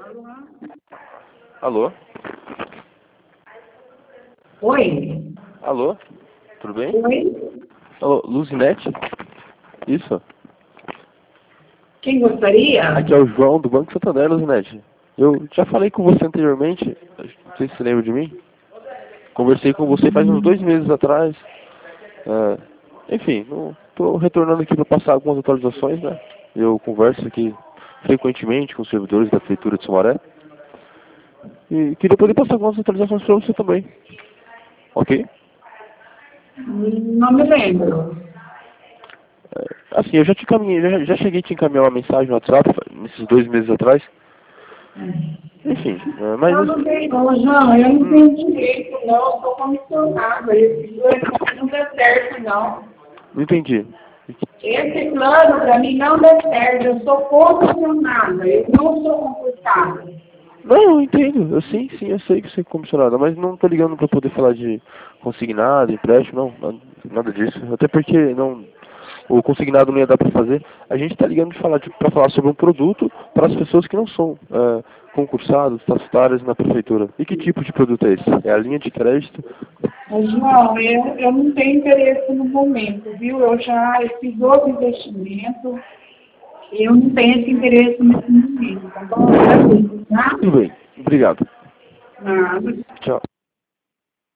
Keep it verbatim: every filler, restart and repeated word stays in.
Alô? Oi? Alô? Tudo bem? Oi? Alô, Luzinete? Isso? Quem gostaria? Aqui é o João do Banco Santander, Luzinete. Eu já falei com você anteriormente, não sei se você lembra de mim. Conversei com você faz uns dois meses atrás. É, enfim, estou retornando aqui para passar algumas atualizações, né? Eu converso aqui frequentemente com os servidores da Prefeitura de Sumaré. E queria poder passar algumas atualizações para você também. Ok? Não me lembro. É, assim, eu já te encaminhei, já, já cheguei a te encaminhar uma mensagem no WhatsApp nesses dois meses atrás. Enfim, é, mas... Eu não tenho, não, João, eu não tenho direito, não, eu sou comissionada. Esse plano não dá certo, não. Não entendi. Esse plano, para mim, não dá certo. Eu sou comissionada, eu não sou concursada. Não, eu entendo. Eu sim, sim, eu sei que você é comissionada, mas não tô ligando para poder falar de consignado, empréstimo, não, nada, nada disso. Até porque não, o consignado não ia dar para fazer. A gente está ligando de falar para falar sobre um produto para as pessoas que não são é, concursadas, estatutárias na prefeitura. E que tipo de produto é esse? É a linha de crédito? Mas, João, eu, eu não tenho interesse no momento, viu? Eu já eu fiz outro investimento. Eu não tenho esse interesse nesse momento, tá bom? Agradeço, tá? Tudo bem. Obrigado. Nada. Tchau.